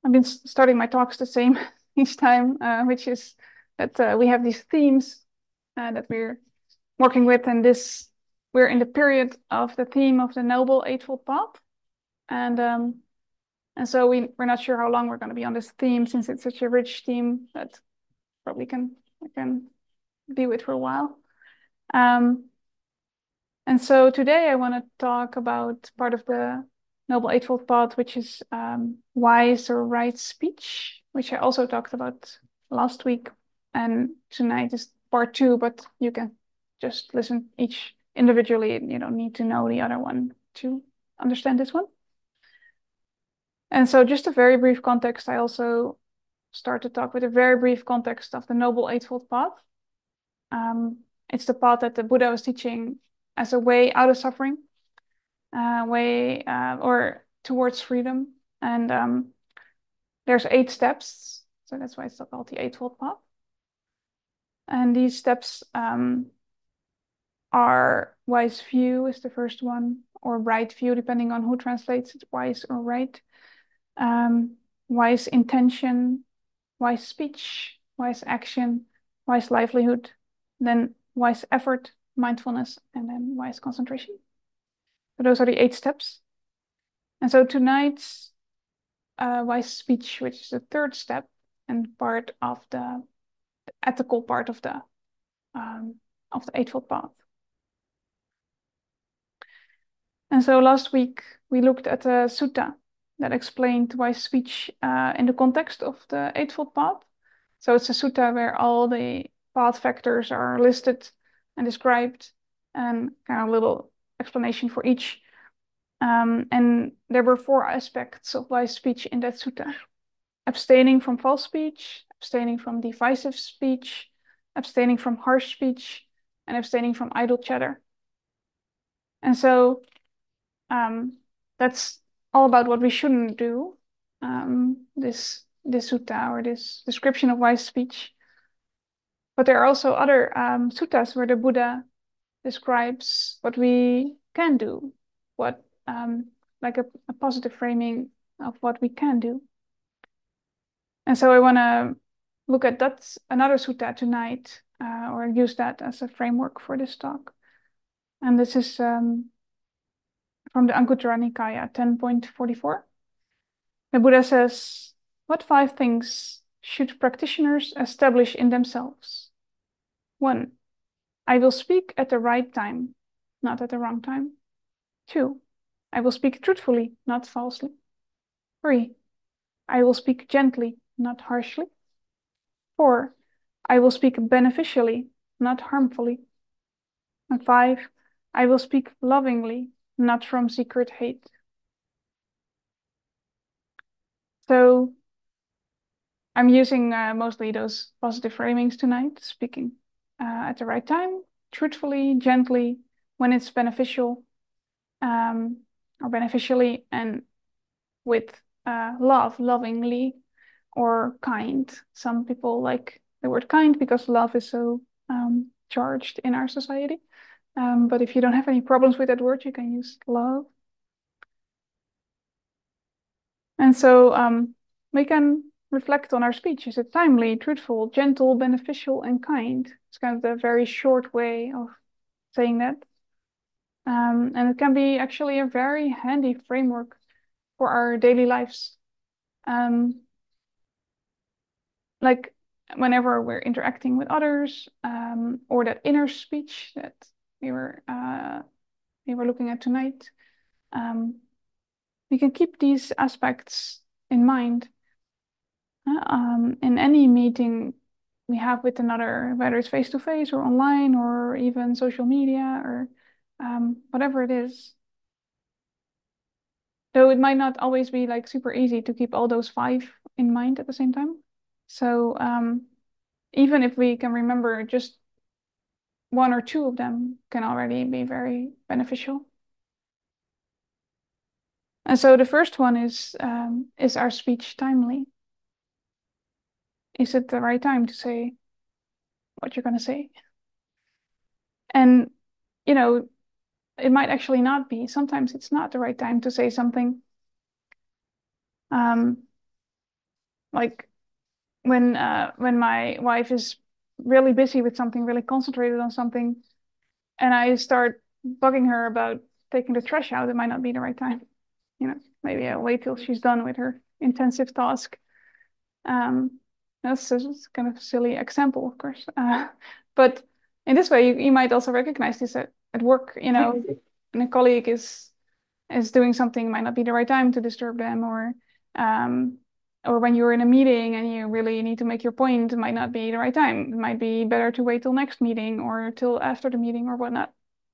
I've been starting my talks the same each time, which is that we have these themes that we're working with, and we're in the period of the theme of the Noble Eightfold Path, and so we're not sure how long we're going to be on this theme since it's such a rich theme that probably I can be with for a while. And so today I want to talk about part of the Noble Eightfold Path, which is wise or right speech, which I also talked about last week. And tonight is part two, but you can just listen each individually. You don't need to know the other one to understand this one. And so just a very brief context, I also start to talk with a very brief context of the Noble Eightfold Path. It's the path that the Buddha was teaching as a way out of suffering, or towards freedom. And there's 8 steps, so that's why it's called the Eightfold Path. And these steps are wise view is the first one, or right view, depending on who translates it, wise or right. Wise intention, wise speech, wise action, wise livelihood, then wise effort, mindfulness, and then wise concentration. So those are the 8 steps. And so tonight's wise speech, which is the 3rd step and part of the ethical part of the Eightfold Path. And so last week we looked at a sutta that explained wise speech in the context of the Eightfold Path. So it's a sutta where all the path factors are listed and described, and kind of a little explanation for each. And there were 4 aspects of wise speech in that sutta: abstaining from false speech, abstaining from divisive speech, abstaining from harsh speech, and abstaining from idle chatter. And so that's all about what we shouldn't do. This sutta, or this description of wise speech. But there are also other suttas where the Buddha describes what we can do, what like a positive framing of what we can do. And so I want to look at another sutta tonight, or use that as a framework for this talk. And this is from the Anguttara Nikaya 10.44. The Buddha says, "What 5 things should practitioners establish in themselves? 1. I will speak at the right time, not at the wrong time. 2. I will speak truthfully, not falsely. 3. I will speak gently, not harshly. 4. I will speak beneficially, not harmfully. And 5. I will speak lovingly, not from secret hate." So I'm using mostly those positive framings tonight, speaking at the right time, truthfully, gently, when it's beneficial, or beneficially, and with love, lovingly, or kind. Some people like the word kind because love is so charged in our society. But if you don't have any problems with that word, you can use love. And so we can reflect on our speech. Is it timely, truthful, gentle, beneficial, and kind? It's kind of the very short way of saying that. And it can be actually a very handy framework for our daily lives. Like whenever we're interacting with others, or that inner speech that we were looking at tonight, we can keep these aspects in mind in any meeting we have with another, whether it's face to face or online or even social media or whatever it is. Though it might not always be like super easy to keep all those 5 in mind at the same time. So even if we can remember just 1 or 2 of them, can already be very beneficial. And so the first one is our speech timely? Is it the right time to say what you're going to say? And, it might actually not be. Sometimes it's not the right time to say something. like when my wife is really busy with something, really concentrated on something, and I start bugging her about taking the trash out, it might not be the right time. Maybe I'll wait till she's done with her intensive task. Um, that's just kind of a silly example, of course. But in this way, you might also recognize this at work, and a colleague is doing something, might not be the right time to disturb them, or when you're in a meeting and you really need to make your point, it might not be the right time. It might be better to wait till next meeting or till after the meeting or whatnot.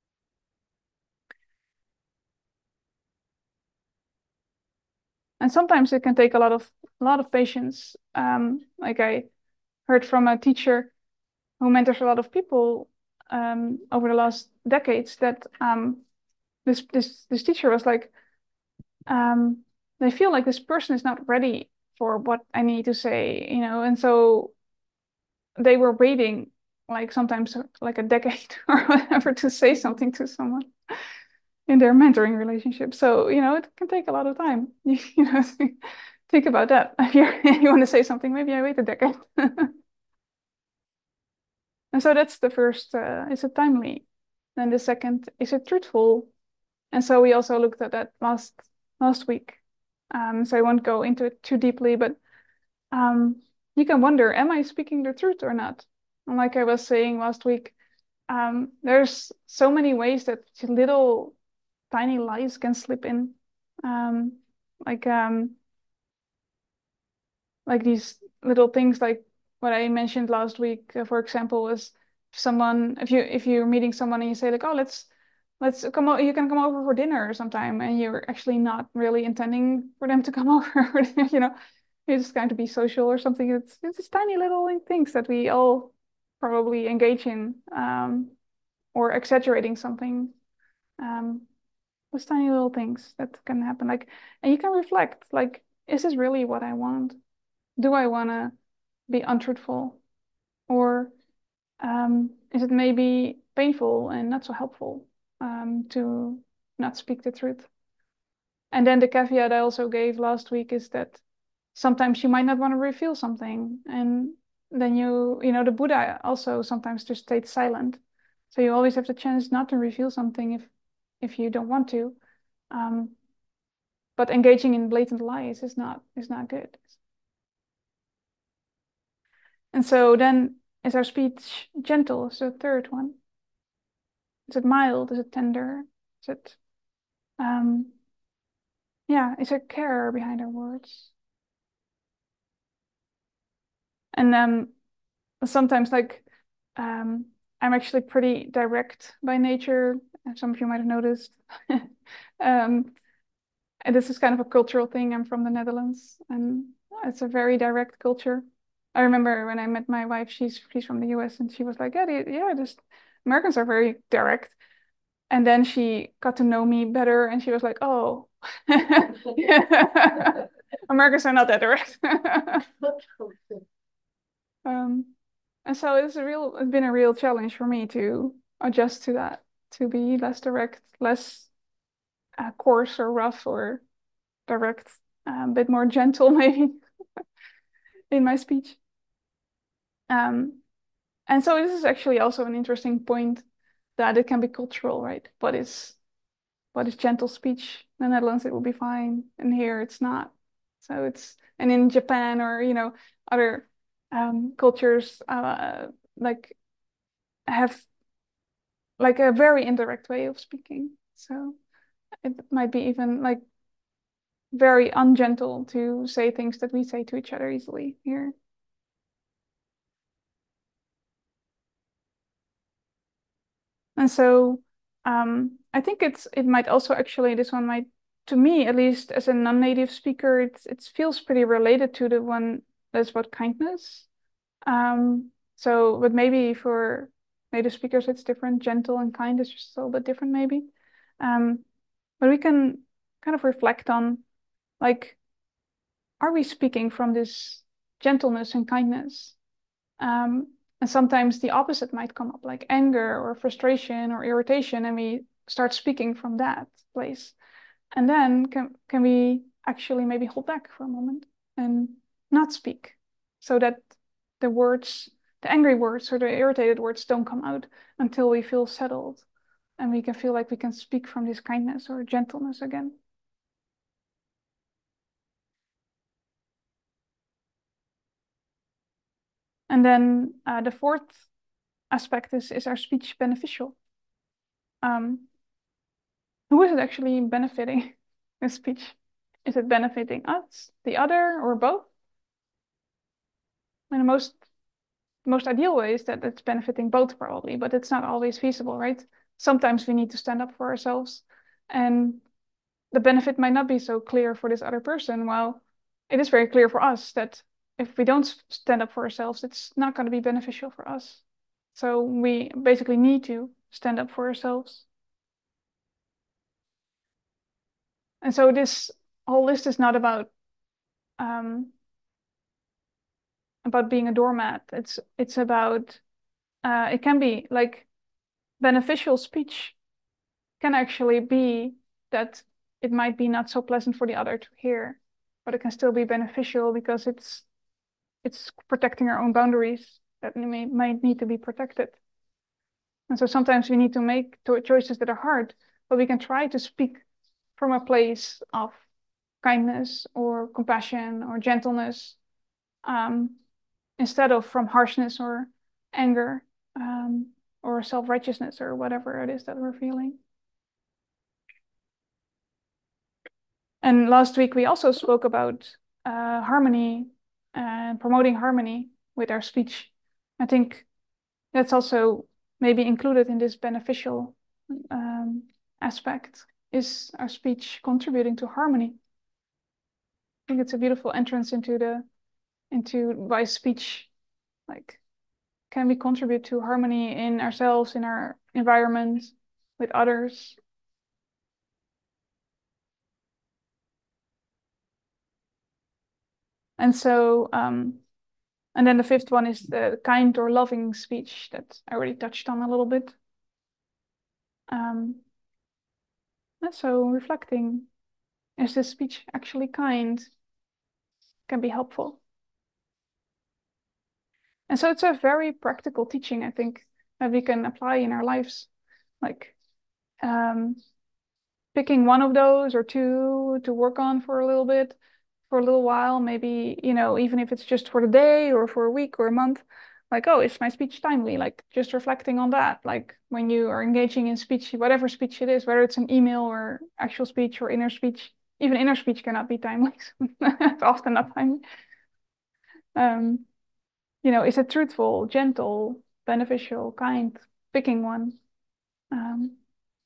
And sometimes it can take a lot of patience. Like I heard from a teacher who mentors a lot of people over the last decades that this teacher was like, they feel like this person is not ready for what I need to say, and so they were waiting like sometimes like a decade or whatever to say something to someone in their mentoring relationship. So, it can take a lot of time. Think about that. If you want to say something, maybe I wait a decade. And so that's the first, is it timely? Then the second, is it truthful? And so we also looked at that last week. So I won't go into it too deeply, but you can wonder, am I speaking the truth or not? And like I was saying last week, there's so many ways that little tiny lies can slip in. Um, like um, like these little things, like what I mentioned last week, for example, was if you're meeting someone and you say like, oh, let's you can come over for dinner sometime, and you're actually not really intending for them to come over for dinner, you're just going to be social or something. It's just tiny little things that we all probably engage in, or exaggerating something. Um, those tiny little things that can happen, and you can reflect, like, is this really what I want? Do I want to be untruthful, or is it maybe painful and not so helpful to not speak the truth? And then the caveat I also gave last week is that sometimes you might not want to reveal something, and then the Buddha also sometimes just stayed silent. So you always have the chance not to reveal something if you don't want to. Um, but engaging in blatant lies is not good. And so then, is our speech gentle? Is the third one. Is it mild? Is it tender? Is it is there care behind our words? And sometimes, like, I'm actually pretty direct by nature, and some of you might have noticed. um, and this is kind of a cultural thing. I'm from the Netherlands, and it's a very direct culture. I remember when I met my wife, she's from the US, and she was like, yeah, just Americans are very direct. And then she got to know me better, and she was like, oh, Americans are not that direct. um, and so it's been a real challenge for me to adjust to that, to be less direct, less coarse or rough or direct, a bit more gentle maybe in my speech. Um, and so this is actually also an interesting point, that it can be cultural, right? What is gentle speech? In the Netherlands, it will be fine, and here it's not. And in Japan, or other cultures, like, have like a very indirect way of speaking. So it might be even like very ungentle to say things that we say to each other easily here. And so I think it might also actually, this one might, to me at least as a non-native speaker, it feels pretty related to the one that's about kindness. But maybe for native speakers it's different. Gentle and kind is just a little bit different maybe. Um, but we can kind of reflect on, like, are we speaking from this gentleness and kindness? And sometimes the opposite might come up, like anger or frustration or irritation, and we start speaking from that place. And then can we actually maybe hold back for a moment and not speak, so that the words, the angry words or the irritated words don't come out until we feel settled and we can feel like we can speak from this kindness or gentleness again. And then the fourth aspect is our speech beneficial? Um, who is it actually benefiting this speech? Is it benefiting us, the other, or both? And the most ideal way is that it's benefiting both probably, but it's not always feasible, right? Sometimes we need to stand up for ourselves, and the benefit might not be so clear for this other person, while it is very clear for us that if we don't stand up for ourselves, it's not going to be beneficial for us. So we basically need to stand up for ourselves. And so this whole list is not um, about being a doormat. It's about it can be like beneficial speech can actually be that it might be not so pleasant for the other to hear, but it can still be beneficial because it's protecting our own boundaries that might need to be protected. And so sometimes we need to make choices that are hard, but we can try to speak from a place of kindness or compassion or gentleness, um, instead of from harshness or anger, or self-righteousness or whatever it is that we're feeling. And last week we also spoke about harmony and promoting harmony with our speech. I think that's also maybe included in this beneficial um, aspect. Is our speech contributing to harmony? I think it's a beautiful entrance into why speech, like, can we contribute to harmony in ourselves, in our environment, with others? And so, and then the fifth one is the kind or loving speech that I already touched on a little bit. And so reflecting, is this speech actually kind? Can be helpful. And so it's a very practical teaching, I think, that we can apply in our lives. Like um, picking one of those or two to work on for a little bit, for a little while, maybe, even if it's just for the day or for a week or a month, like, oh, is my speech timely? Like just reflecting on that. Like when you are engaging in speech, whatever speech it is, whether it's an email or actual speech or inner speech, even inner speech cannot be timely. It's often not timely. Um, is it truthful, gentle, beneficial, kind, picking one? Um,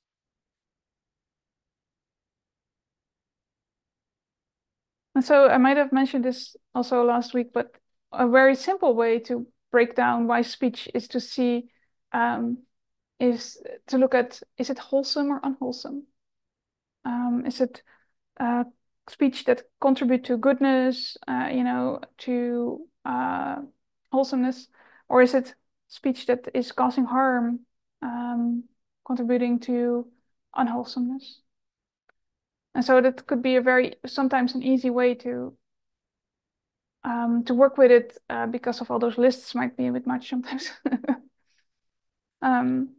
And so I might have mentioned this also last week, but a very simple way to break down wise speech is to see, um, is to look at, is it wholesome or unwholesome? Is it speech that contribute to goodness, to wholesomeness, or is it speech that is causing harm, contributing to unwholesomeness? And so that could be sometimes an easy way to work with it, because of all those lists might be a bit much sometimes. um,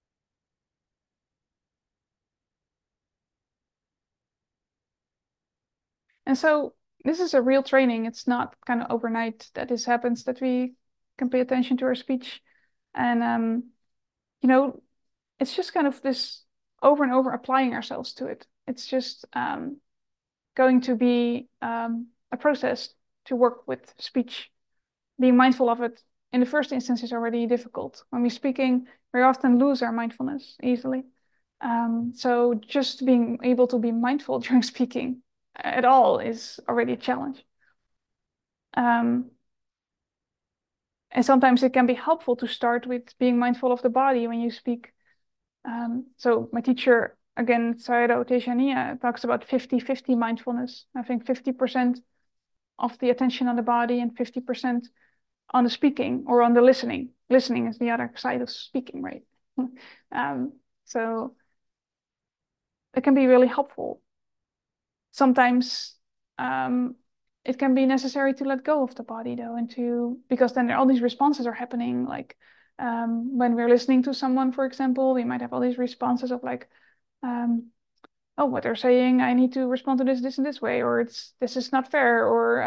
and so this is a real training. It's not kind of overnight that this happens, that we can pay attention to our speech. And, you know, it's just kind of this over and over applying ourselves to it. It's just going to be a process to work with speech. Being mindful of it in the first instance is already difficult. When we're speaking, we often lose our mindfulness easily. So just being able to be mindful during speaking at all is already a challenge. Um, and sometimes it can be helpful to start with being mindful of the body when you speak. So my teacher, again, Sayadaw Tejaniya, talks about 50-50 mindfulness. I think 50% of the attention on the body and 50% on the speaking or on the listening. Listening is the other side of speaking, right? um, so it can be really helpful. Sometimes it can be necessary to let go of the body though, because then all these responses are happening. Like when we're listening to someone, for example, we might have all these responses of like, oh, what they're saying, I need to respond to this and this way, or this is not fair,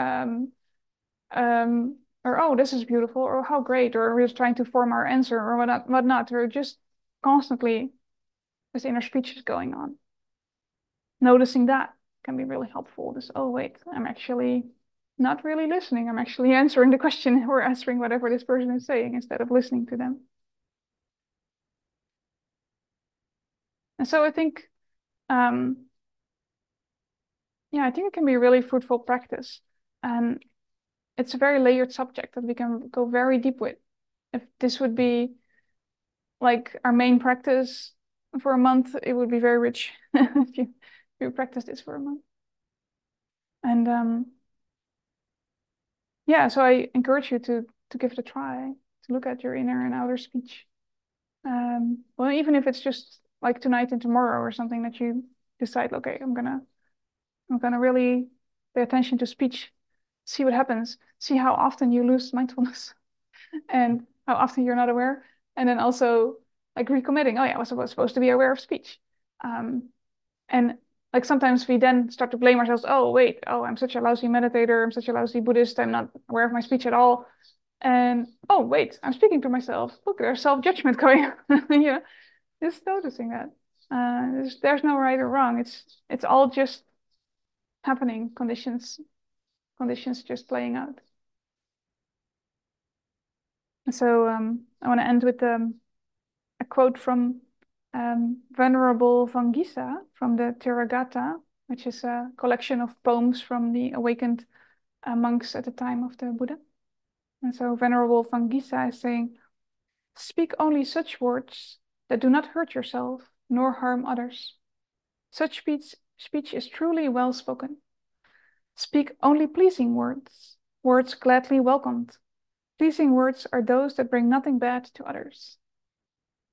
um, or oh, this is beautiful, or how great, or we're just trying to form our answer, or whatnot. We're just constantly this inner speech is going on. Noticing that can be really helpful. This, oh wait, I'm actually not really listening. I'm actually answering the question or answering whatever this person is saying instead of listening to them. And so I think, yeah, I think it can be a really fruitful practice. And it's a very layered subject that we can go very deep with. If this would be like our main practice for a month, it would be very rich if you practice this for a month. And yeah, so I encourage you to give it a try, to look at your inner and outer speech. Well, even if it's just like tonight and tomorrow or something that you decide, okay, I'm gonna really pay attention to speech, see what happens, see how often you lose mindfulness and how often you're not aware, and then also like recommitting. Oh yeah, I was supposed to be aware of speech, and like sometimes we then start to blame ourselves. Oh wait, oh I'm such a lousy meditator. I'm such a lousy Buddhist. I'm not aware of my speech at all. And oh wait, I'm speaking to myself. Look, there's self-judgment going on. Just noticing that. There's no right or wrong. It's all just happening. Conditions just playing out. And so I want to end with a quote from Venerable Vangisa from the Theragatha, which is a collection of poems from the awakened monks at the time of the Buddha. And so Venerable Vangisa is saying, speak only such words that do not hurt yourself nor harm others. Such speech is truly well spoken. Speak only pleasing words, words gladly welcomed. Pleasing words are those that bring nothing bad to others.